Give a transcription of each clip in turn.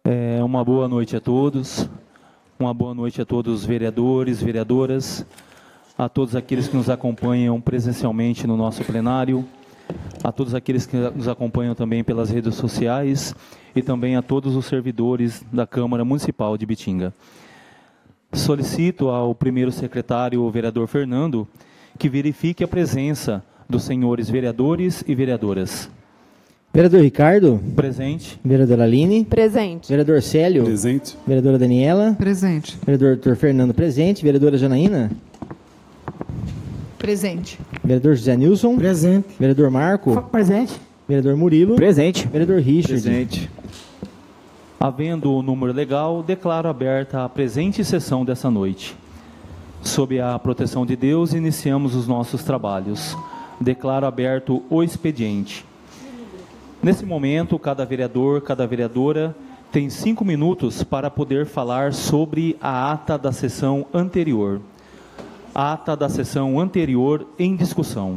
Uma boa noite a todos, uma boa noite a todos os vereadores, vereadoras, a todos aqueles que nos acompanham presencialmente no nosso plenário, a todos aqueles que nos acompanham também pelas redes sociais e também a todos os servidores da Câmara Municipal de Ibitinga. Solicito ao primeiro secretário, o vereador Fernando, que verifique a presença dos senhores vereadores e vereadoras. Vereador Ricardo. Presente. Vereadora Aline. Presente. Vereador Célio. Presente. Vereadora Daniela. Presente. Vereador Dr. Fernando, presente. Vereadora Janaína. Presente. Vereador José Nilson. Presente. Vereador Marco. Presente. Vereador Murilo. Presente. Vereador Richard. Presente. Havendo o número legal, declaro aberta a presente sessão dessa noite. Sob a proteção de Deus, iniciamos os nossos trabalhos. Declaro aberto o expediente. Nesse momento, cada vereador, cada vereadora tem 5 minutos para poder falar sobre a ata da sessão anterior. A ata da sessão anterior em discussão.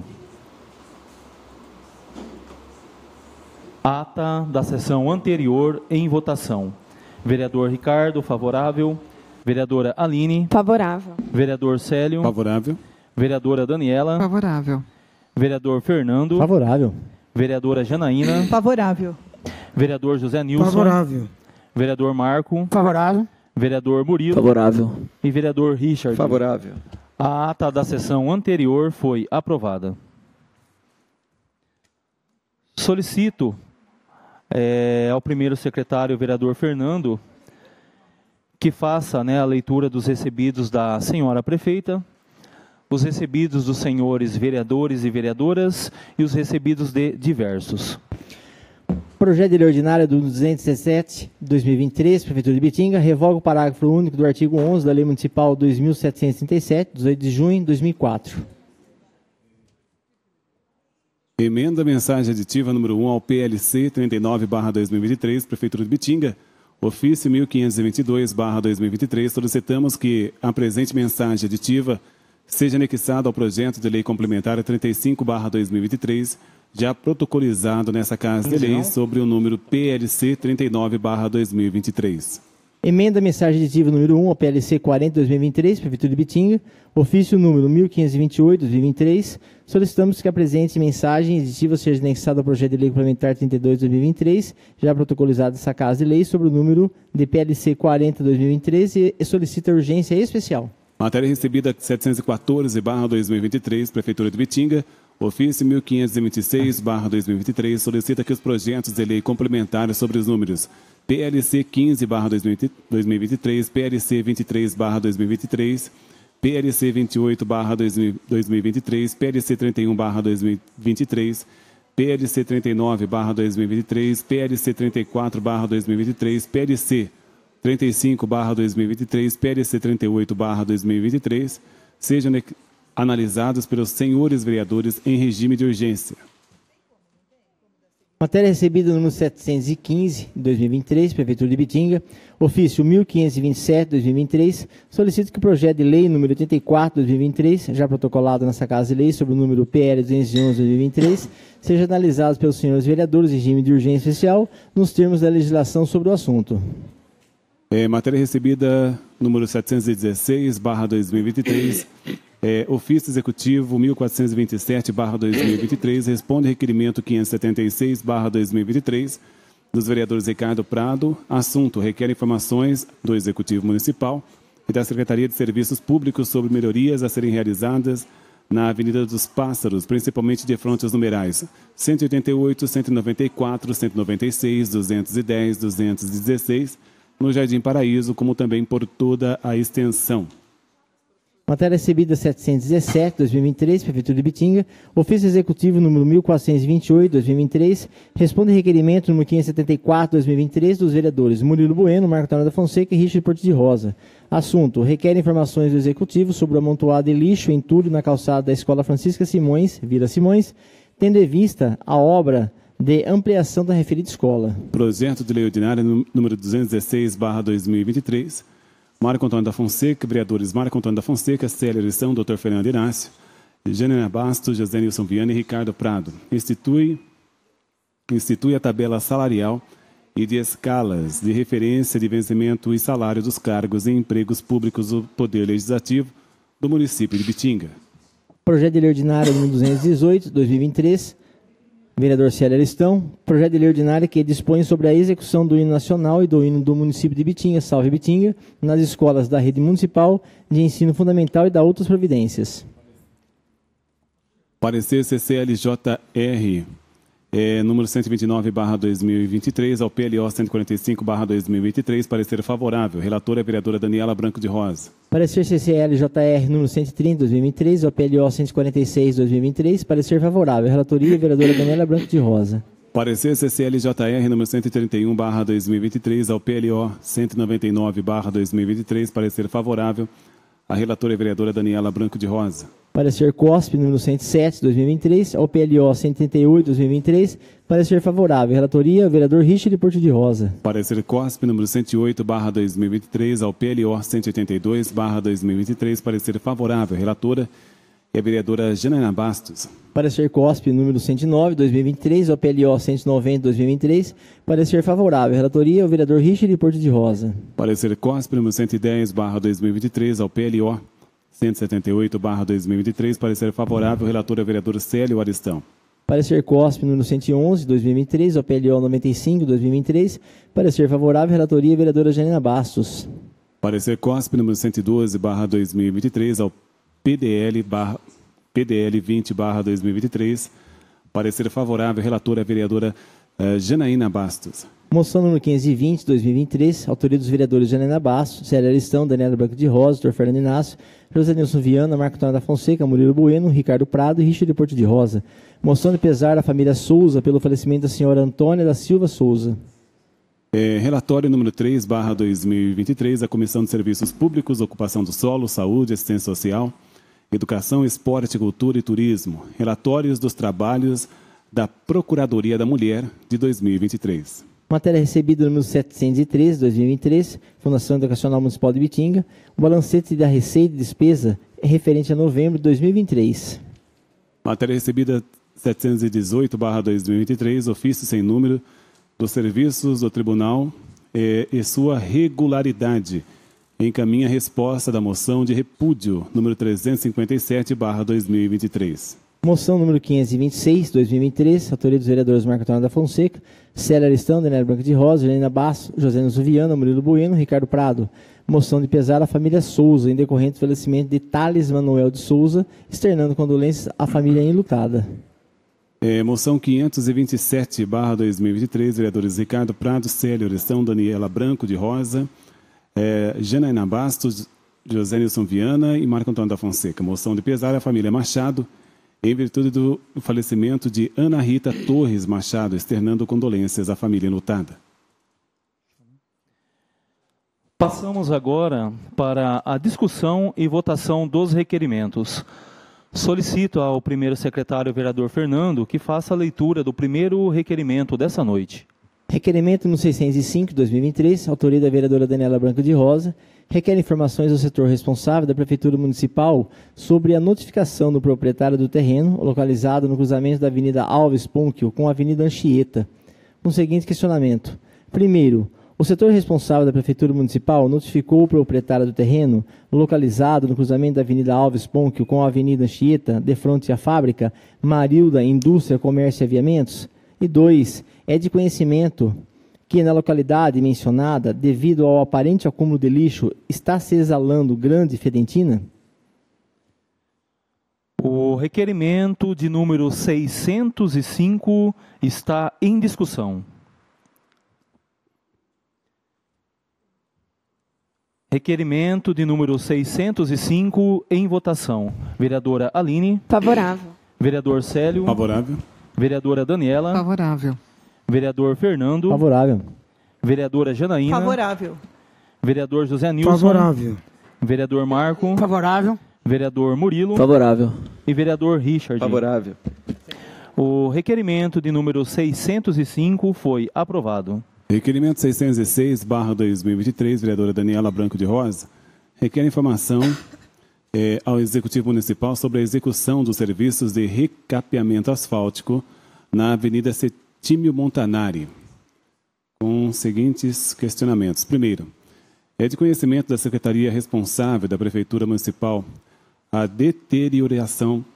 Ata da sessão anterior em votação. Vereador Ricardo, favorável. Vereadora Aline. Favorável. Vereador Célio. Favorável. Vereadora Daniela. Favorável. Vereador Fernando. Favorável. Vereadora Janaína. Favorável. Vereador José Nilson. Favorável. Vereador Marco. Favorável. Vereador Murilo. Favorável. E vereador Richard. Favorável. A ata da sessão anterior foi aprovada. Solicito ao primeiro secretário, o vereador Fernando, que faça a leitura dos recebidos da senhora prefeita, os recebidos dos senhores vereadores e vereadoras e os recebidos de diversos. Projeto de lei ordinária do 217/2023, Prefeitura de Ibitinga, revoga o parágrafo único do artigo 11 da Lei Municipal 2.737, 18 de junho de 2004. Emenda mensagem aditiva número 1 ao PLC 39/2023, Prefeitura de Ibitinga, ofício 1522/2023, solicitamos que a presente mensagem aditiva seja anexada ao projeto de lei complementar 35/2023, já protocolizado nessa Casa de Leis sobre o número PLC 39/2023. Emenda mensagem aditiva número 1 ao PLC 40/2023, Prefeitura de Ibitinga, ofício número 1528/2023, solicitamos que a presente mensagem aditiva seja anexada ao projeto de lei complementar 32/2023, já protocolizado nessa Casa de Leis sobre o número de PLC 40/2023 e solicita urgência especial. Matéria recebida 714/2023, Prefeitura de Ibitinga, ofício 1526/2023, solicita que os projetos de lei complementares sobre os números PLC 15/2023, PLC 23/2023, PLC 28/2023, PLC 31/2023, PLC 39/2023, PLC 34/2023, PLC 35/2023, PLC 38/2023, sejam analisados pelos senhores vereadores em regime de urgência. Matéria recebida número 715/2023, Prefeitura de Ibitinga, ofício 1527/2023, solicito que o projeto de lei número 84/2023, já protocolado nessa Casa de Lei sobre o número PL 211/2023, seja analisado pelos senhores vereadores em regime de urgência especial, nos termos da legislação sobre o assunto. Matéria recebida número 716/2023, ofício executivo 1427/2023, responde requerimento 576/2023 dos vereadores Ricardo Prado. Assunto: requer informações do Executivo Municipal e da Secretaria de Serviços Públicos sobre melhorias a serem realizadas na Avenida dos Pássaros, principalmente de fronte aos numerais 188, 194, 196, 210, 216, no Jardim Paraíso, como também por toda a extensão. Matéria recebida 717/2023, Prefeitura de Ibitinga, ofício executivo número 1428/2023, responde requerimento número 574/2023 dos vereadores Murilo Bueno, Marco Antônio da Fonseca e Richard Porto de Rosa. Assunto: requer informações do executivo sobre o amontoado de lixo e entulho na calçada da Escola Francisca Simões, Vila Simões, tendo em vista a obra de ampliação da referida escola. Projeto de lei ordinária número 216/2023, Marco Antônio da Fonseca, vereadores Marco Antônio da Fonseca, Célia Eleição, Dr. Fernando Inácio, Jânio Bastos, José Nilson Viana e Ricardo Prado. Institui a tabela salarial e de escalas de referência de vencimento e salário dos cargos e empregos públicos do Poder Legislativo do município de Ibitinga. Projeto de lei ordinário número 218, 2023, vereador Célio Aristão. Projeto de lei ordinário que dispõe sobre a execução do hino nacional e do hino do município de Ibitinga, Salve Ibitinga, nas escolas da rede municipal de ensino fundamental e da outras providências. Parecer CCLJR, número 129/2023, ao PLO 145/2023, parecer favorável. Relatora é a vereadora Daniela Branco de Rosa. Parecer CCLJR número 130/2023, ao PLO 146/2023, parecer favorável. Relatoria é a vereadora Daniela Branco de Rosa. Parecer CCLJR número 131/2023, ao PLO 199/2023, parecer favorável. A relatora é a vereadora Daniela Branco de Rosa. Parecer COSP número 107/2023, ao PLO 138/2023, parecer favorável. Relatoria, vereador Richard Porto de Rosa. Parecer COSP número 108/2023, ao PLO 182/2023, parecer favorável. Relatora é a vereadora Janaína Bastos. Parecer COSP número 109/2023, ao PLO 190/2023, parecer favorável. Relatoria, o vereador Richard Porto de Rosa. Parecer COSP número 110/2023, ao PLO 178/2023, parecer favorável. Relator é o vereador Célio Aristão. Parecer COSP número 111/2023, ao PLO 95/2023, parecer favorável. Relatoria, vereadora Janina Bastos. Parecer COSP número 112/2023, ao PDL 20/2023, parecer favorável. Relatora é a vereadora Janaína Bastos. Moção número 520/2023, autoria dos vereadores Janaína Bastos, Célio Aristão, Daniela Branco de Rosa, Dr. Fernando Inácio, José Nilson Viana, Marco Antônio da Fonseca, Murilo Bueno, Ricardo Prado e Richard Porto de Rosa. Moção de pesar à família Souza pelo falecimento da senhora Antônia da Silva Souza. Relatório número 3/2023, da Comissão de Serviços Públicos, Ocupação do Solo, Saúde, Assistência Social, Educação, Esporte, Cultura e Turismo. Relatórios dos trabalhos da Procuradoria da Mulher de 2023. Matéria recebida número 713/2023, Fundação Educacional Municipal de Ibitinga. O balancete da receita e despesa é referente a novembro de 2023. Matéria recebida 718/2023, ofício sem número dos serviços do Tribunal e sua regularidade. Encaminha a resposta da moção de repúdio número 357/2023. Moção número 526/2023, autoria dos vereadores Marco Antônio da Fonseca, Célio Aristão, Daniela Branco de Rosa, Helena Basso, José Nilson Viana, Murilo Bueno, Ricardo Prado. Moção de pesar à família Souza, em decorrente do falecimento de Thales Manuel de Souza, externando condolências à família enlutada. Moção 527/2023, vereadores Ricardo Prado, Célio Aristão, Daniela Branco de Rosa, Janaína Bastos, José Nilson Viana e Marco Antônio da Fonseca. Moção de pesar à família Machado, em virtude do falecimento de Ana Rita Torres Machado, externando condolências à família enlutada. Passamos agora para a discussão e votação dos requerimentos. Solicito ao primeiro secretário, vereador Fernando, que faça a leitura do primeiro requerimento dessa noite. Requerimento número 605/2023, autoria da vereadora Daniela Branco de Rosa, requer informações ao setor responsável da Prefeitura Municipal sobre a notificação do proprietário do terreno, localizado no cruzamento da Avenida Alves Púnquio com a Avenida Anchieta, com o seguinte questionamento. Primeiro, o setor responsável da Prefeitura Municipal notificou o proprietário do terreno, localizado no cruzamento da Avenida Alves Púnquio com a Avenida Anchieta, de frente à fábrica Marilda Indústria, Comércio e Aviamentos? E 2, é de conhecimento que na localidade mencionada, devido ao aparente acúmulo de lixo, está se exalando grande fedentina? O requerimento de número 605 está em discussão. Requerimento de número 605 em votação. Vereadora Aline. Favorável. Vereador Célio. Favorável. Vereadora Daniela. Favorável. Vereador Fernando. Favorável. Vereadora Janaína. Favorável. Vereador José Nilson. Favorável. Vereador Marco. Favorável. Vereador Murilo. Favorável. E vereador Richard. Favorável. O requerimento de número 605 foi aprovado. Requerimento 606/2023, vereadora Daniela Branco de Rosa, requer informação ao Executivo Municipal sobre a execução dos serviços de recapeamento asfáltico na Avenida Setímio Montanari, com os seguintes questionamentos. Primeiro, é de conhecimento da Secretaria responsável da Prefeitura Municipal a deterioração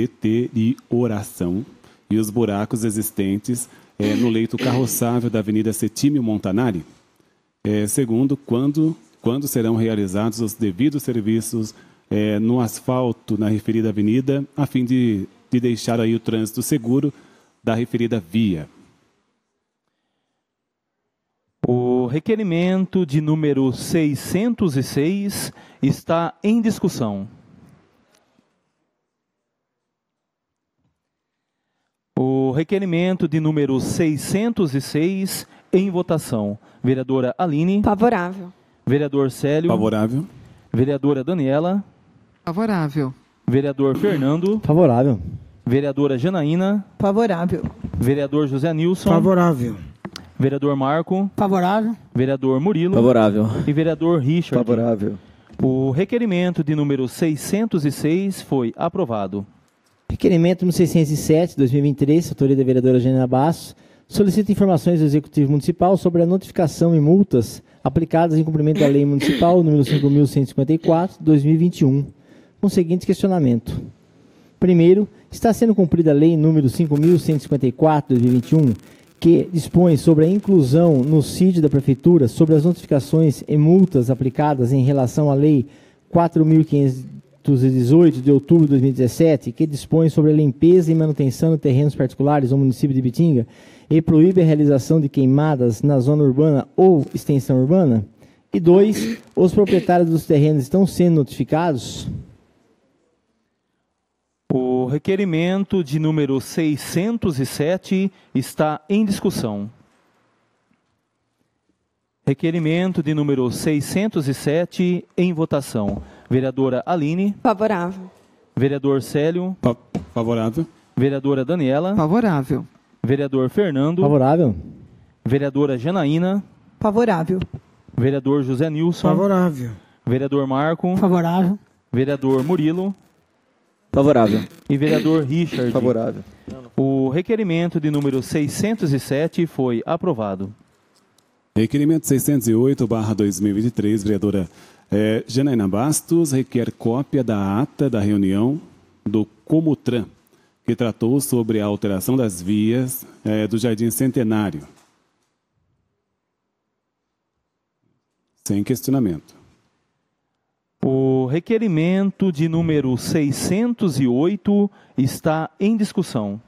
e os buracos existentes no leito carroçável da Avenida Setímio Montanari? Segundo, quando serão realizados os devidos serviços no asfalto na referida avenida, a fim de deixar aí o trânsito seguro da referida via? O requerimento de número 606 está em discussão. O requerimento de número 606 em votação. Vereadora Aline. Favorável. Vereador Célio. Favorável. Vereadora Daniela. Favorável. Vereador Fernando. Favorável. Vereadora Janaína. Favorável. Vereador José Nilson. Favorável. Vereador Marco. Favorável. Vereador Murilo. Favorável. E vereador Richard. Favorável. O requerimento de número 606 foi aprovado. Requerimento número 607, 2023, autoria da vereadora Janaína Bastos, solicita informações do Executivo Municipal sobre a notificação e multas aplicadas em cumprimento da Lei Municipal número 5.154, 2021, com o seguinte questionamento. Primeiro, está sendo cumprida a Lei número 5.154, 2021, que dispõe sobre a inclusão no CID da Prefeitura sobre as notificações e multas aplicadas em relação à Lei 4.518 de outubro de 2017, que dispõe sobre a limpeza e manutenção de terrenos particulares no município de Ibitinga e proíbe a realização de queimadas na zona urbana ou extensão urbana. E 2, os proprietários dos terrenos estão sendo notificados? O requerimento de número 607 está em discussão. Requerimento de número 607 em votação. Vereadora Aline. Favorável. Vereador Célio. Favorável. Vereadora Daniela. Favorável. Vereador Fernando. Favorável. Vereadora Janaína. Favorável. Vereador José Nilson. Favorável. Vereador Marco. Favorável. Vereador Murilo. Favorável. E vereador Richard. Favorável. O requerimento de número 607 foi aprovado. Requerimento 608/2023, vereadora Janaína Bastos, requer cópia da ata da reunião do Comutran, que tratou sobre a alteração das vias do Jardim Centenário. Sem questionamento. O requerimento de número 608 está em discussão.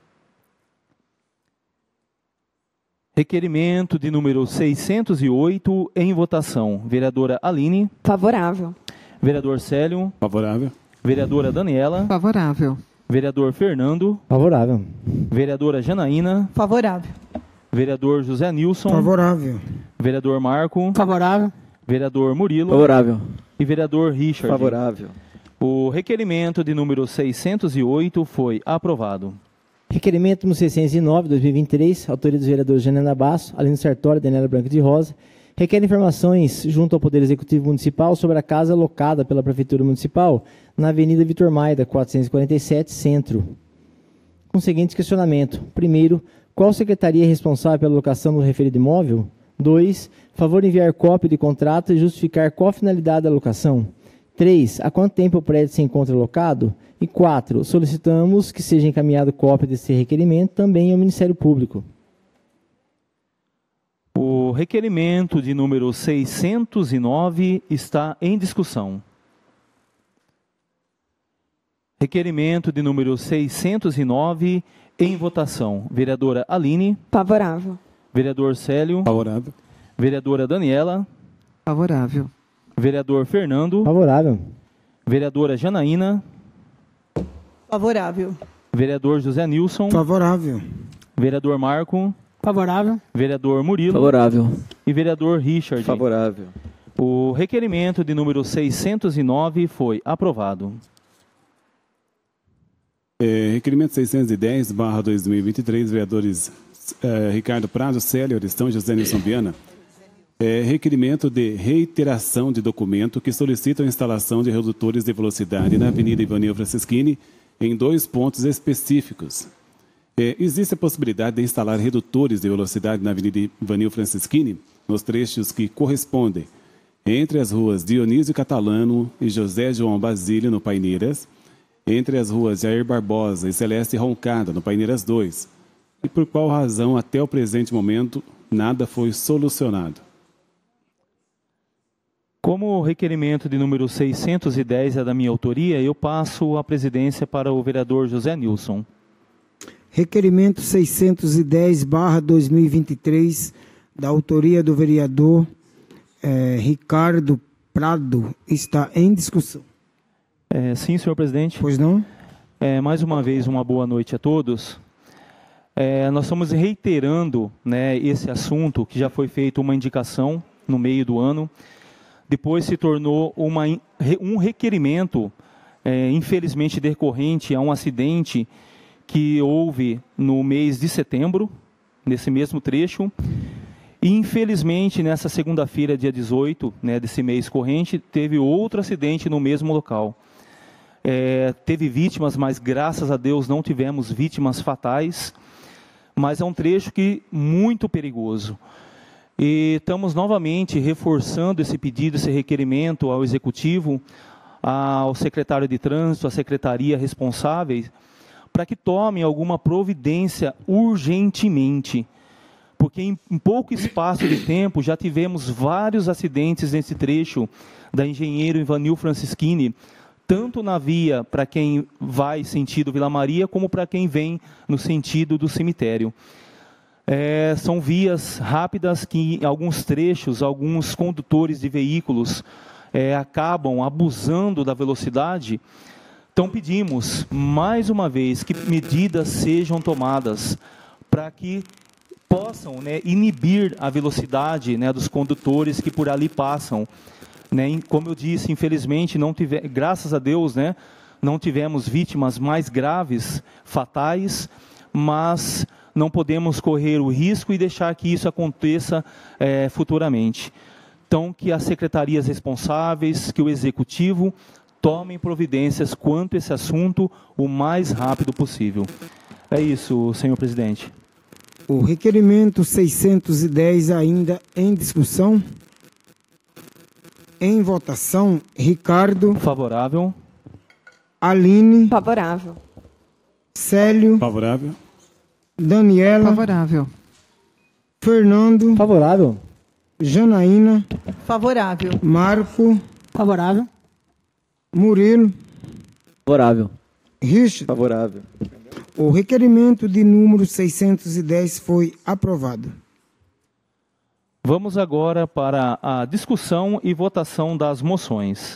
Requerimento de número 608 em votação. Vereadora Aline. Favorável. Vereador Célio. Favorável. Vereadora Daniela. Favorável. Vereador Fernando. Favorável. Vereadora Janaína. Favorável. Vereador José Nilson. Favorável. Vereador Marco. Favorável. Vereador Murilo. Favorável. E vereador Richard. Favorável. O requerimento de número 608 foi aprovado. Requerimento número 609, 2023, autoria dos vereadores Janaína Bastos, Aline Sartori e Daniela Branco de Rosa, requer informações junto ao Poder Executivo Municipal sobre a casa alocada pela Prefeitura Municipal na Avenida Vitor Maida, 447, Centro. Com o seguinte questionamento. Primeiro, qual secretaria é responsável pela locação do referido imóvel? 2. Favor enviar cópia de contrato e justificar qual a finalidade da locação. 3. Há quanto tempo o prédio se encontra locado? E 4. Solicitamos que seja encaminhado cópia desse requerimento também ao Ministério Público. O requerimento de número 609 está em discussão. Requerimento de número 609 em votação. Vereadora Aline. Favorável. Vereador Célio. Favorável. Vereadora Daniela. Favorável. Vereador Fernando. Favorável. Vereadora Janaína. Favorável. Vereador José Nilson. Favorável. Vereador Marco. Favorável. Vereador Murilo. Favorável. E vereador Richard. Favorável. O requerimento de número 609 foi aprovado. Requerimento 610/2023, vereadores Ricardo Prado, Célio Aristão e José Nilson Viana. Requerimento de reiteração de documento que solicita a instalação de redutores de velocidade na Avenida Ivanil Francischini em 2 pontos específicos. Existe a possibilidade de instalar redutores de velocidade na Avenida Ivanil Francischini, nos trechos que correspondem entre as ruas Dionísio Catalano e José João Basílio, no Paineiras, entre as ruas Jair Barbosa e Celeste Roncada, no Paineiras 2, e por qual razão, até o presente momento, nada foi solucionado. Como o requerimento de número 610 é da minha autoria, eu passo a presidência para o vereador José Nilson. Requerimento 610/2023, da autoria do vereador Ricardo Prado, está em discussão. Sim, senhor presidente. Pois não? Mais uma vez, uma boa noite a todos. Nós estamos reiterando, né, esse assunto, que já foi feita uma indicação no meio do ano, depois se tornou um requerimento, infelizmente decorrente a um acidente que houve no mês de setembro, nesse mesmo trecho, e infelizmente nessa segunda-feira, dia 18, né, desse mês corrente, teve outro acidente no mesmo local. Teve vítimas, mas graças a Deus não tivemos vítimas fatais, mas é um trecho muito perigoso. E estamos novamente reforçando esse pedido, esse requerimento ao Executivo, ao secretário de Trânsito, à secretaria responsável, para que tomem alguma providência urgentemente, porque em pouco espaço de tempo já tivemos vários acidentes nesse trecho da Engenheiro Ivanil Francischini, tanto na via para quem vai sentido Vila Maria, como para quem vem no sentido do cemitério. São vias rápidas que, em alguns trechos, alguns condutores de veículos acabam abusando da velocidade. Então pedimos, mais uma vez, que medidas sejam tomadas para que possam, né, inibir a velocidade, né, dos condutores que por ali passam. Né? Como eu disse, infelizmente, graças a Deus, né, não tivemos vítimas mais graves, fatais, mas não podemos correr o risco e deixar que isso aconteça futuramente. Então, que as secretarias responsáveis, que o Executivo tomem providências quanto a esse assunto o mais rápido possível. É isso, senhor presidente. O requerimento 610 ainda em discussão. Em votação, Ricardo. Favorável. Aline. Favorável. Célio. Favorável. Daniela. Favorável. Fernando. Favorável. Janaína. Favorável. Marco. Favorável. Murilo. Favorável. Richard. Favorável. O requerimento de número 610 foi aprovado. Vamos agora para a discussão e votação das moções.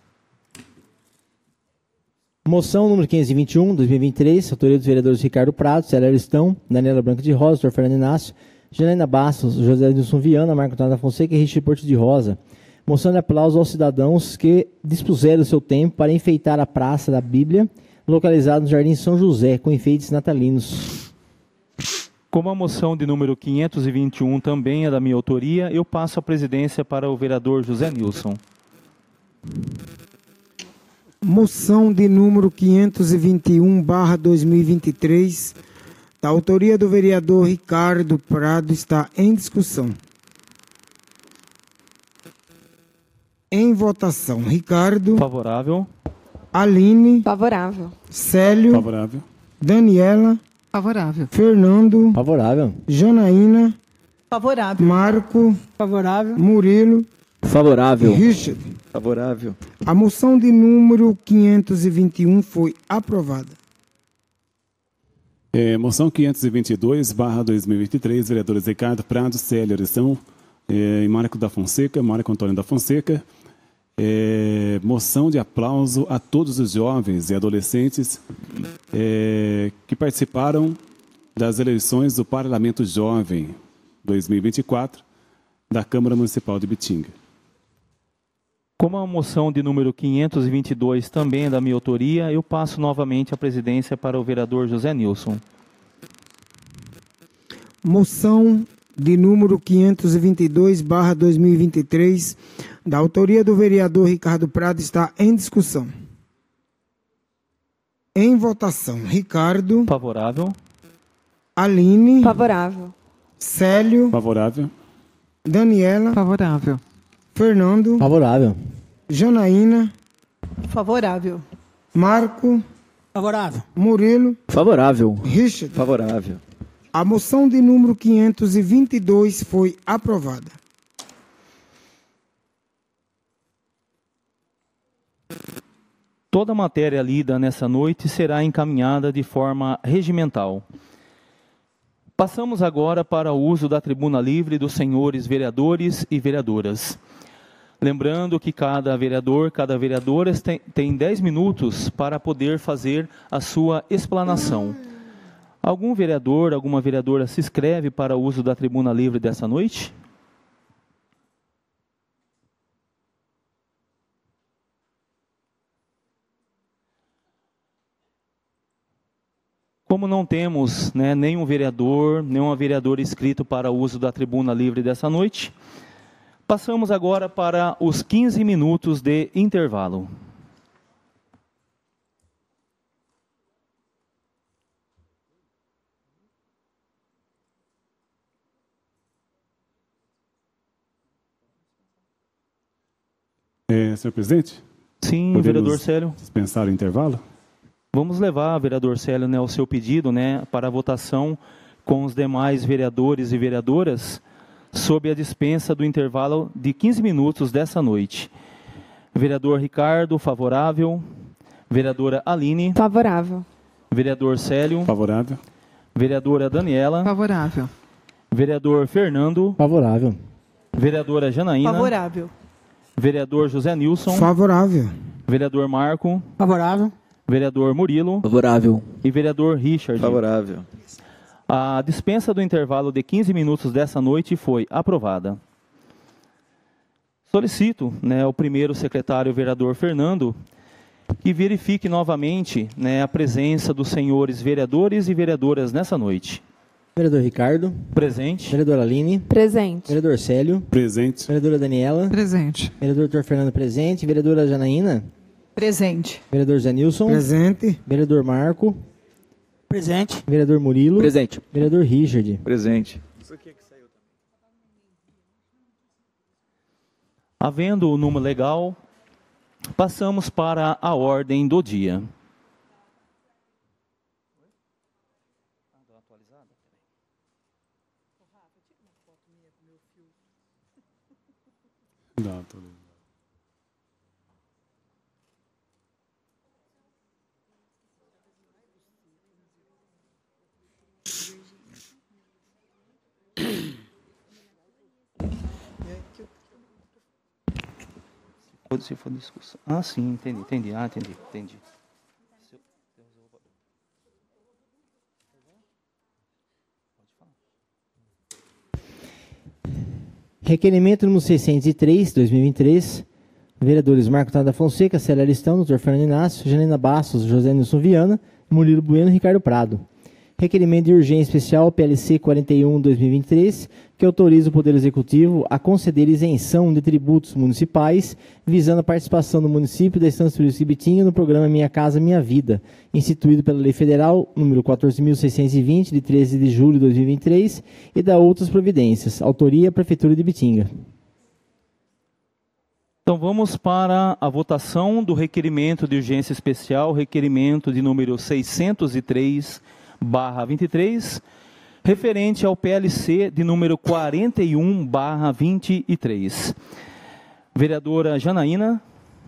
Moção número 521, 2023, autoria dos vereadores Ricardo Prado, Célio Aristão, Daniela Branco de Rosa, Dr. Fernando Inácio, Janaína Bastos, José Nilson Viana, Marco Antônio da Fonseca e Richard Porto de Rosa. Moção de aplauso aos cidadãos que dispuseram o seu tempo para enfeitar a Praça da Bíblia, localizada no Jardim São José, com enfeites natalinos. Como a moção de número 521 também é da minha autoria, eu passo a presidência para o vereador José Nilson. Moção de número 521/2023, da autoria do vereador Ricardo Prado, está em discussão. Em votação, Ricardo. Favorável. Aline. Favorável. Célio. Favorável. Daniela. Favorável. Fernando. Favorável. Janaína. Favorável. Marco. Favorável. Murilo. Favorável. Richard. Favorável. A moção de número 521 foi aprovada. Moção 522/2023, vereadores Ricardo Prado, Célio Aristão e Marco Antônio da Fonseca. Moção de aplauso a todos os jovens e adolescentes que participaram das eleições do Parlamento Jovem 2024 da Câmara Municipal de Ibitinga. Como a moção de número 522 também é da minha autoria, eu passo novamente a presidência para o vereador José Nilson. Moção de número 522/2023, da autoria do vereador Ricardo Prado, está em discussão. Em votação, Ricardo. Favorável. Aline, Favorável. Célio, Favorável. Daniela, Favorável. Fernando, Favorável. Janaína, Favorável. Marco, Favorável. Murilo, Favorável. Richard. Favorável. A moção de número 522 foi aprovada. Toda matéria lida nessa noite será encaminhada de forma regimental. Passamos agora para o uso da tribuna livre dos senhores vereadores e vereadoras. Lembrando que cada vereador, cada vereadora tem 10 minutos para poder fazer a sua explanação. Algum vereador, alguma vereadora se inscreve para o uso da tribuna livre dessa noite? Como não temos nenhum vereador, nenhuma vereadora inscrito para o uso da tribuna livre dessa noite, passamos agora para os 15 minutos de intervalo. Senhor presidente? Sim, Podemos vereador Célio. dispensar o intervalo? Vamos levar, vereador Célio, o seu pedido para a votação com os demais vereadores e vereadoras sob a dispensa do intervalo de 15 minutos dessa noite. Vereador Ricardo, favorável. Vereadora Aline. Favorável. Vereador Célio. Favorável. Vereadora Daniela. Favorável. Vereador Fernando. Favorável. Vereadora Janaína. Favorável. Vereador José Nilson. Favorável. Vereador Marco. Favorável. Vereador Murilo. Favorável. E vereador Richard. Favorável. A dispensa do intervalo de 15 minutos dessa noite foi aprovada. Solicito o primeiro secretário vereador Fernando que verifique novamente a presença dos senhores vereadores e vereadoras nessa noite. Vereador Ricardo. Presente. Vereadora Aline. Presente. Vereador Célio. Presente. Vereadora Daniela. Presente. Vereador Dr. Fernando presente. Vereadora Janaína. Presente. Vereador Zé Nilson. Presente. Vereador Marco. Presente. Vereador Murilo. Presente. Vereador Richard. Presente. Havendo o número legal, passamos para a ordem do dia. Se for discussão. Ah, sim, entendi. Entendi. Requerimento número 603, 2023. Vereadores Marco Tada Fonseca, Célia Aristão, Dr. Fernando Inácio, Janina Bastos, José Nilson Viana, Murilo Bueno e Ricardo Prado. Requerimento de urgência especial PLC 41/2023, que autoriza o Poder Executivo a conceder isenção de tributos municipais, visando a participação do município da Estância Turística Ibitinga no programa Minha Casa Minha Vida, instituído pela Lei Federal número 14.620, de 13 de julho de 2023, e da outras providências. Autoria, Prefeitura de Ibitinga. Então vamos para a votação do requerimento de urgência especial, requerimento de número 603/23, referente ao PLC de número 41/23. Vereadora Janaína.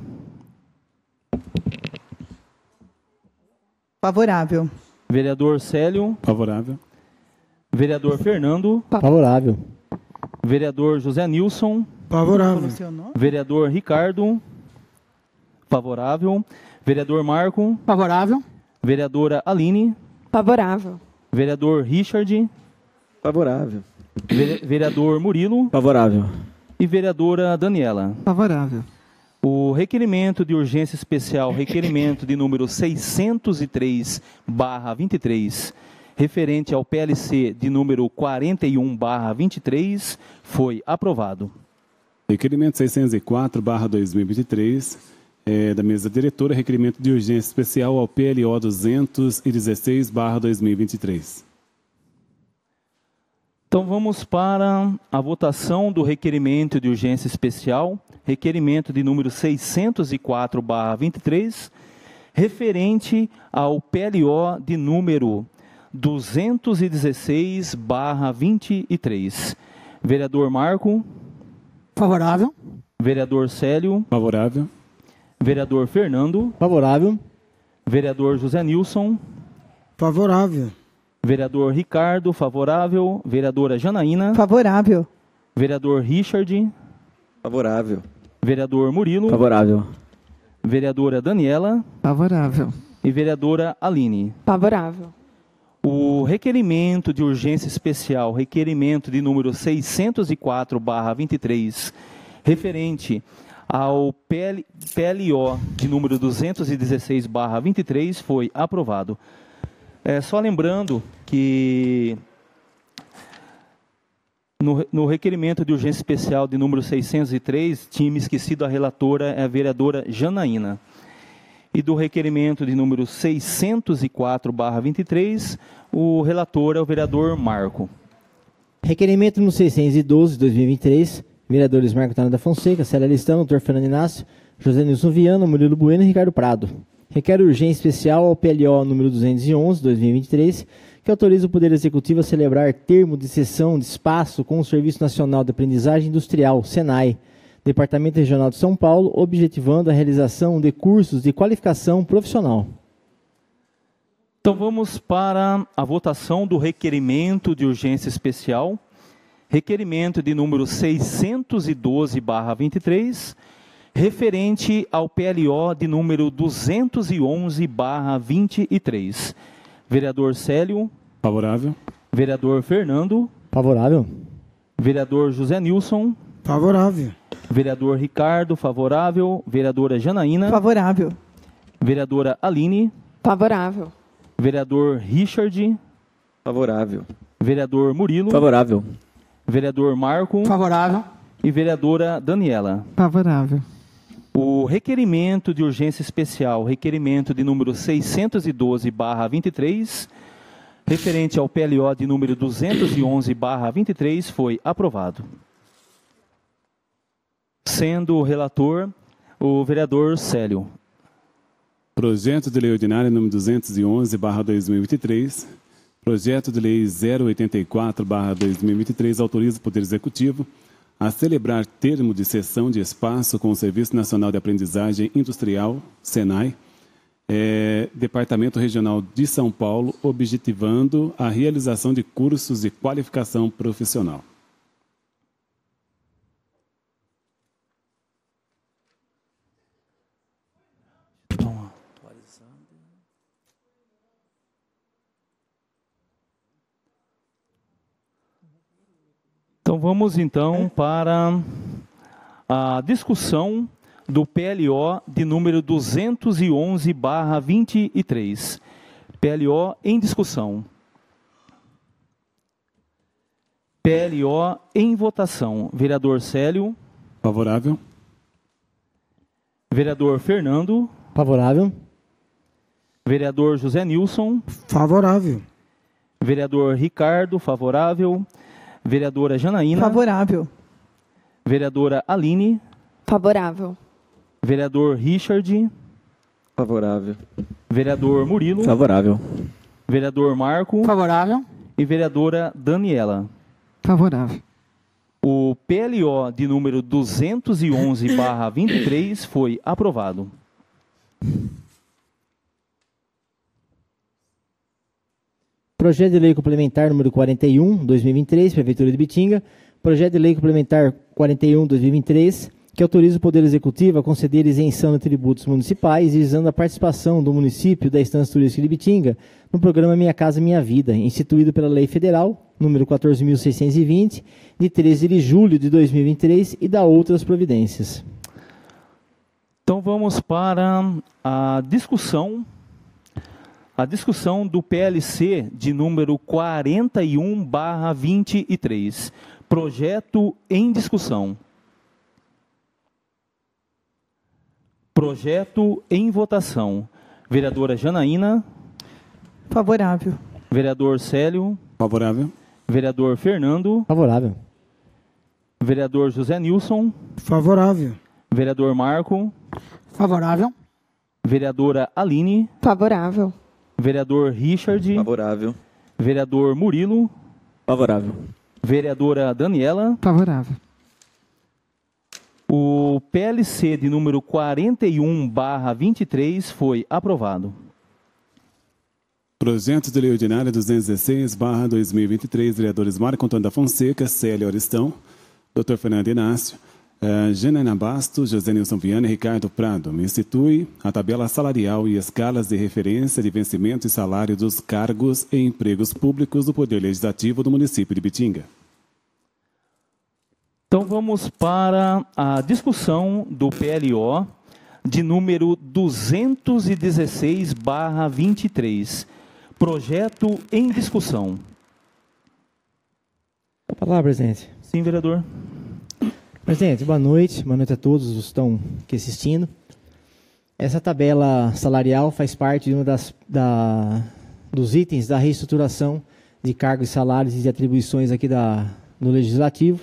Favorável. Vereador Célio. Favorável. Vereador Fernando. Favorável. Vereador José Nilson. Favorável. Vereador Ricardo. Favorável. Vereador Marco. Favorável. Vereadora Aline. Favorável. Vereador Richard. Favorável. Vereador Murilo. Favorável. E vereadora Daniela. Favorável. O requerimento de urgência especial, requerimento de número 603/23, referente ao PLC de número 41/23, foi aprovado. Requerimento 604/2023, da mesa diretora, requerimento de urgência especial ao PLO 216/2023. Então vamos para a votação do requerimento de urgência especial, requerimento de número 604/23, referente ao PLO de número 216/23. Vereador Marco. Favorável. Vereador Célio. Favorável. Vereador Fernando. Favorável. Vereador José Nilson. Favorável. Vereador Ricardo, favorável. Vereadora Janaína. Favorável. Vereador Richard. Favorável. Vereador Murilo. Favorável. Vereadora Daniela. Favorável. E vereadora Aline. Favorável. O requerimento de urgência especial, requerimento de número 604/23, referente ao PLO de número 216/23, foi aprovado. Só lembrando que no requerimento de urgência especial de número 603, tinha me esquecido a relatora, é a vereadora Janaína. E do requerimento de número 604/23, o relator é o vereador Marco. Requerimento número 612/2023, vereadores Marco Tana da Fonseca, Célia Listão, Dr. Fernando Inácio, José Nilson Viana, Murilo Bueno e Ricardo Prado. Requer urgência especial ao PLO número 211/2023, que autoriza o Poder Executivo a celebrar termo de cessão de espaço com o Serviço Nacional de Aprendizagem Industrial, SENAI, Departamento Regional de São Paulo, objetivando a realização de cursos de qualificação profissional. Então vamos para a votação do requerimento de urgência especial, requerimento de número 612/23, referente ao PLO de número 211/23. Vereador Célio. Favorável. Vereador Fernando. Favorável. Vereador José Nilson. Favorável. Vereador Ricardo, favorável. Vereadora Janaína. Favorável. Vereadora Aline. Favorável. Vereador Richard. Favorável. Vereador Murilo. Favorável. Vereador Marco. Favorável. E vereadora Daniela. Favorável. O requerimento de urgência especial, requerimento de número 612/23, referente ao PLO de número 211/23, foi aprovado. Sendo o relator o vereador Célio. Projeto de Lei Ordinária número 211/2023. Projeto de Lei 084/2023 autoriza o Poder Executivo a celebrar termo de cessão de espaço com o Serviço Nacional de Aprendizagem Industrial, SENAI, Departamento Regional de São Paulo, objetivando a realização de cursos de qualificação profissional. Então vamos então para a discussão do PLO de número 211/23. PLO em discussão. PLO em votação. Vereador Célio. Favorável. Vereador Fernando. Favorável. Vereador José Nilson. Favorável. Vereador Ricardo, favorável. Vereadora Janaína. Favorável. Vereadora Aline. Favorável. Vereador Richard. Favorável. Vereador Murilo. Favorável. Vereador Marco. Favorável. E vereadora Daniela. Favorável. O PLO de número 211/23 foi aprovado. Projeto de Lei Complementar número 41/2023, Prefeitura de Bitinga. Projeto de Lei Complementar 41/2023, que autoriza o Poder Executivo a conceder isenção de tributos municipais, visando a participação do município da Estância Turística de Bitinga no programa Minha Casa Minha Vida, instituído pela Lei Federal número 14.620, de 13 de julho de 2023, e da outras providências. Então vamos para a discussão do PLC de número 41/23. Projeto em discussão. Projeto em votação. Vereadora Janaína. Favorável. Vereador Célio. Favorável. Vereador Fernando. Favorável. Vereador José Nilson. Favorável. Vereador Marco. Favorável. Vereadora Aline. Favorável. Vereador Richard. Favorável. Vereador Murilo. Favorável. Vereadora Daniela. Favorável. O PLC de número 41/23 foi aprovado. Projeto de Lei Ordinária 216/2023, vereadores Marco Antônio da Fonseca, Célia Oristão, Dr. Fernando Inácio, Janaina Bastos, José Nilson Viana e Ricardo Prado. Me institui a tabela salarial e escalas de referência de vencimento e salário dos cargos e empregos públicos do Poder Legislativo do município de Bitinga. Então vamos para a discussão do PLO de número 216/23. Projeto em discussão. A palavra, presidente. Sim, vereador. Presidente, boa noite a todos os que estão aqui assistindo. Essa tabela salarial faz parte de uma dos itens da reestruturação de cargos e salários e de atribuições aqui do Legislativo.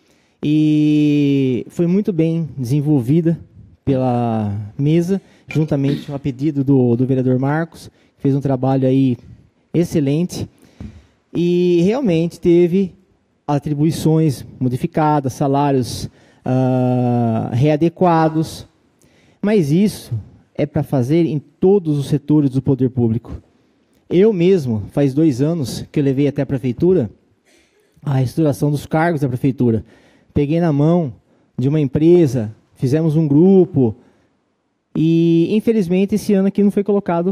E foi muito bem desenvolvida pela mesa, juntamente a pedido do vereador Marcos, que fez um trabalho aí excelente. E realmente teve atribuições modificadas, salários readequados, mas isso é para fazer em todos os setores do poder público. Eu mesmo, faz 2 anos que eu levei até a prefeitura a reestruturação dos cargos da prefeitura. Peguei na mão de uma empresa, fizemos um grupo e, infelizmente, esse ano aqui não foi colocado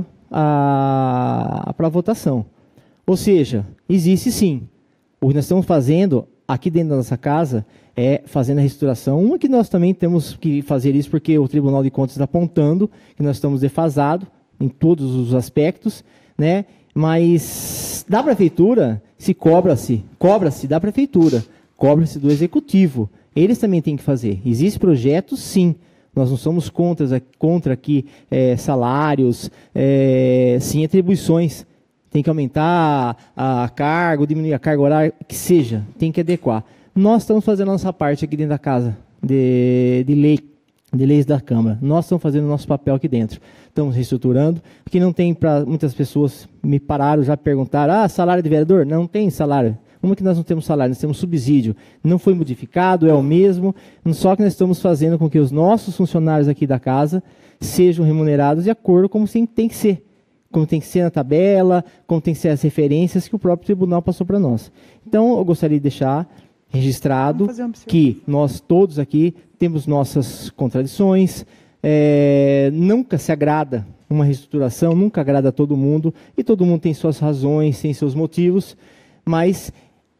para votação. Ou seja, existe sim. O que nós estamos fazendo aqui dentro da nossa casa é fazendo a reestruturação. Uma que nós também temos que fazer isso porque o Tribunal de Contas está apontando que nós estamos defasados em todos os aspectos, né? Mas da prefeitura se cobra-se da prefeitura, cobra-se do executivo. Eles também têm que fazer. Existem projetos, sim. Nós não somos contra aqui salários, sim atribuições. Tem que aumentar a cargo, diminuir a carga horária, que seja, tem que adequar. Nós estamos fazendo a nossa parte aqui dentro da casa de leis da Câmara. Nós estamos fazendo o nosso papel aqui dentro. Estamos reestruturando, porque não tem para muitas pessoas me pararam, já perguntaram, salário de vereador? Não tem salário. Como que nós não temos salário? Nós temos subsídio. Não foi modificado, é o mesmo, só que nós estamos fazendo com que os nossos funcionários aqui da casa sejam remunerados de acordo com como tem que ser. Como tem que ser na tabela, como tem que ser as referências que o próprio tribunal passou para nós. Então, eu gostaria de deixar registrado que nós todos aqui temos nossas contradições, nunca se agrada uma reestruturação, nunca agrada a todo mundo, e todo mundo tem suas razões, tem seus motivos, mas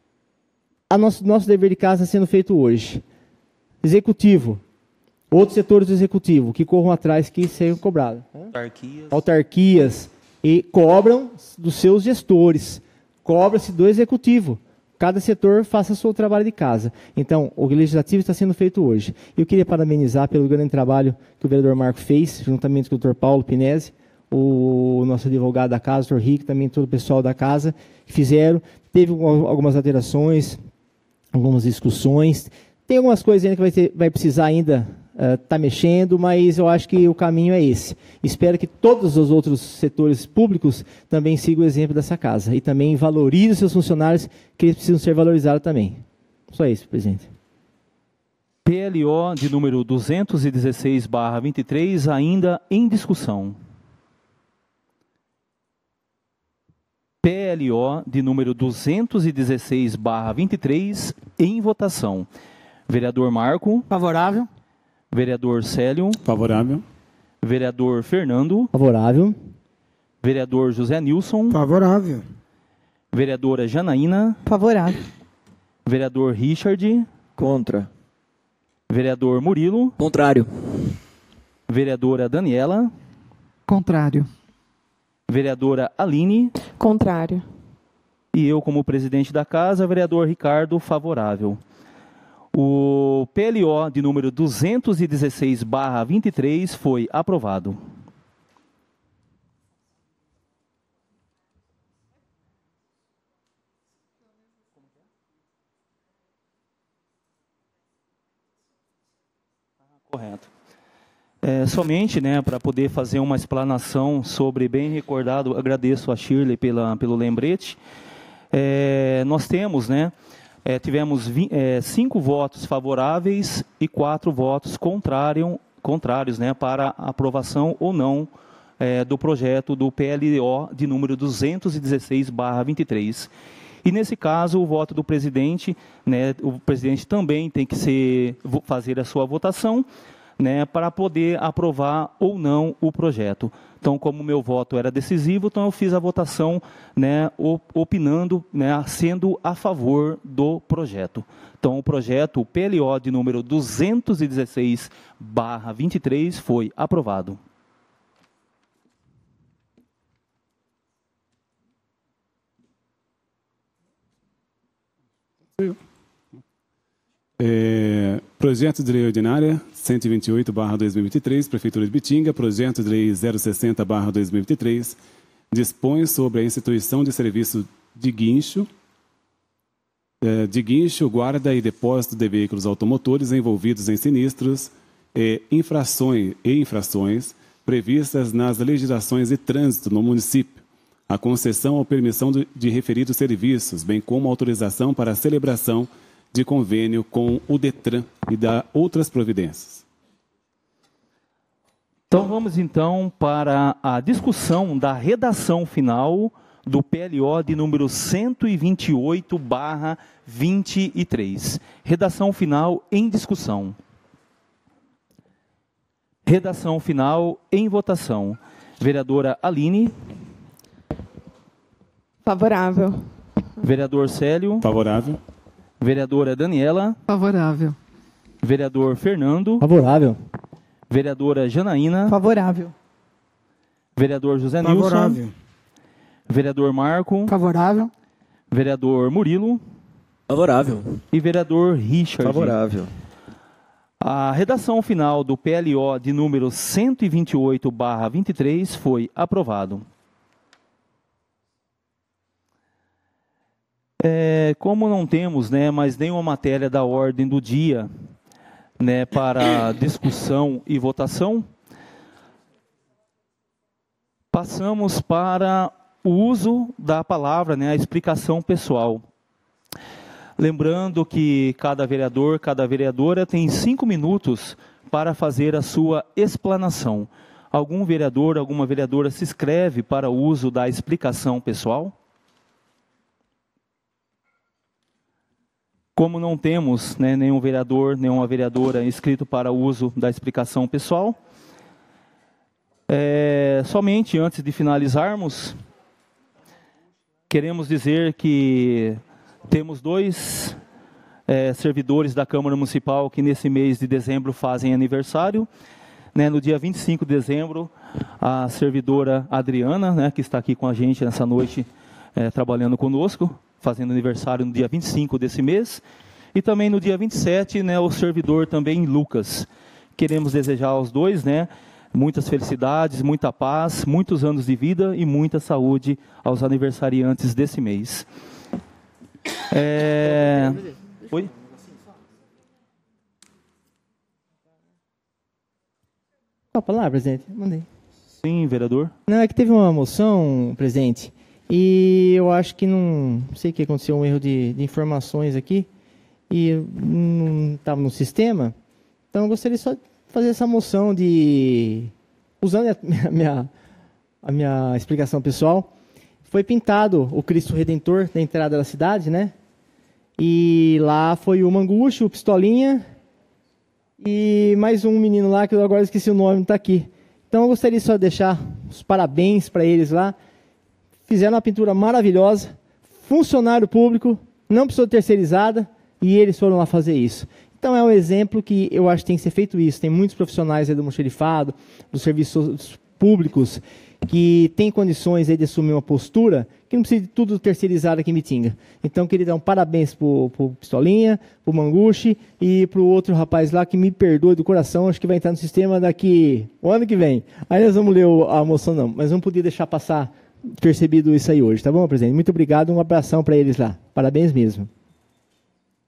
nosso dever de casa está sendo feito hoje. Executivo, outros setores do executivo que corram atrás que sejam cobrados. Autarquias. E cobram dos seus gestores, cobra-se do executivo. Cada setor faça o seu trabalho de casa. Então, o legislativo está sendo feito hoje. Eu queria parabenizar pelo grande trabalho que o vereador Marco fez, juntamente com o doutor Paulo Pinese, o nosso advogado da casa, o doutor Rico, também todo o pessoal da casa, que fizeram. Teve algumas alterações, algumas discussões. Tem algumas coisas ainda que vai precisar ainda está mexendo, mas eu acho que o caminho é esse. Espero que todos os outros setores públicos também sigam o exemplo dessa casa e também valorizem os seus funcionários, que eles precisam ser valorizados também. Só isso, presidente. PLO de número 216/23 ainda em discussão. PLO de número 216/23 em votação. Vereador Marco. Favorável. Vereador Célio. Favorável. Vereador Fernando. Favorável. Vereador José Nilson. Favorável. Vereadora Janaína. Favorável. Vereador Richard. Contra. Vereador Murilo. Contrário. Vereadora Daniela. Contrário. Vereadora Aline. Contrário. E eu, como presidente da casa, vereador Ricardo, favorável. O PLO de número 216/23 foi aprovado. Correto. Somente, né, para poder fazer uma explanação sobre, bem recordado, agradeço a Shirley pelo lembrete. Nós temos, né, tivemos 5 votos favoráveis e 4 votos contrários, né, para aprovação ou não do projeto do PLO de número 216/23. E nesse caso, o voto do presidente, né, o presidente também tem que fazer a sua votação, né, para poder aprovar ou não o projeto. Então, como o meu voto era decisivo, então eu fiz a votação, né, opinando, né, sendo a favor do projeto. Então, o projeto, o PLO de número 216/23, foi aprovado. Projeto de Lei Ordinária 128/2023, Prefeitura de Bitinga. Projeto de Lei 060/2023 dispõe sobre a instituição de serviço de guincho, guarda e depósito de veículos automotores envolvidos em sinistros e infrações previstas nas legislações de trânsito no município, a concessão ou permissão de referidos serviços, bem como a autorização para a celebração de convênio com o DETRAN e da outras providências. Então, vamos então para a discussão da redação final do PLO de número 128/23. Redação final em discussão. Redação final em votação. Vereadora Aline. Favorável. Vereador Célio. Favorável. Vereadora Daniela. Favorável. Vereador Fernando. Favorável. Vereadora Janaína. Favorável. Vereador José Nilson. Favorável. Vereador Marco. Favorável. Vereador Murilo. Favorável. E vereador Richard. Favorável. A redação final do PLO de número 128/23 foi aprovado. Como não temos, né, mais nenhuma matéria da ordem do dia, né, para discussão e votação, passamos para o uso da palavra, né, a explicação pessoal. Lembrando que cada vereador, cada vereadora tem 5 minutos para fazer a sua explanação. Algum vereador, alguma vereadora se inscreve para o uso da explicação pessoal? Como não temos, né, nenhum vereador, nenhuma vereadora inscrito para o uso da explicação pessoal, somente antes de finalizarmos, queremos dizer que temos 2 servidores da Câmara Municipal que nesse mês de dezembro fazem aniversário. Né, no dia 25 de dezembro, a servidora Adriana, né, que está aqui com a gente nessa noite, trabalhando conosco, fazendo aniversário no dia 25 desse mês, e também no dia 27, né, o servidor também Lucas. Queremos desejar aos 2, né, muitas felicidades, muita paz, muitos anos de vida e muita saúde aos aniversariantes desse mês. Oi? Qual a palavra, presidente? Mandei. Sim, vereador. Não, é que teve uma moção, presidente, e eu acho que não sei o que aconteceu, um erro de informações aqui, e não estava no sistema. Então eu gostaria só de fazer essa moção usando a minha explicação pessoal. Foi pintado o Cristo Redentor na entrada da cidade, né? E lá foi o Mangucho, o Pistolinha e mais um menino lá que eu agora esqueci o nome, não está aqui. Então eu gostaria só de deixar os parabéns para eles lá. Fizeram uma pintura maravilhosa, funcionário público, não precisou terceirizada, e eles foram lá fazer isso. Então é um exemplo que eu acho que tem que ser feito isso. Tem muitos profissionais aí do almoxarifado, dos serviços públicos, que têm condições aí de assumir uma postura que não precisa de tudo terceirizado aqui em Bitinga. Então queria dar um parabéns para o Pistolinha, para o Manguchi e para o outro rapaz lá que me perdoe do coração, acho que vai entrar no sistema daqui o ano que vem. Aí nós vamos ler a moção não, mas não podia deixar passar percebido isso aí hoje, tá bom, presidente? Muito obrigado, um abração para eles lá. Parabéns mesmo.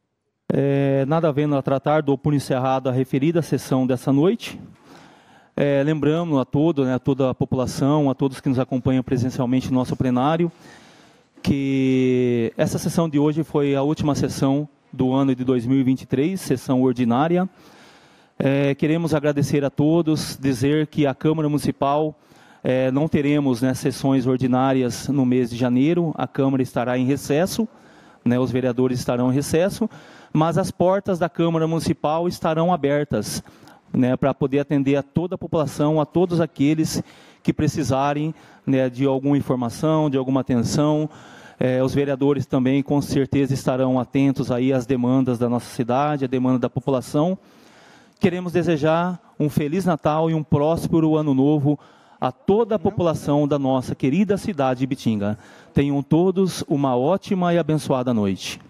Nada havendo a tratar, dou por encerrada a referida sessão dessa noite. Lembrando a toda a população, a todos que nos acompanham presencialmente no nosso plenário, que essa sessão de hoje foi a última sessão do ano de 2023, sessão ordinária. Queremos agradecer a todos, dizer que a Câmara Municipal não teremos sessões ordinárias no mês de janeiro, a Câmara estará em recesso, os vereadores estarão em recesso, mas as portas da Câmara Municipal estarão abertas, para poder atender a toda a população, a todos aqueles que precisarem de alguma informação, de alguma atenção. Os vereadores também, com certeza, estarão atentos aí às demandas da nossa cidade, à demanda da população. Queremos desejar um Feliz Natal e um próspero Ano Novo a toda a população da nossa querida cidade de Ibitinga. Tenham todos uma ótima e abençoada noite.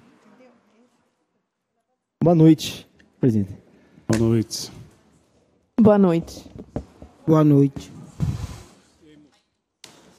Boa noite, presidente. Boa noite. Boa noite. Boa noite.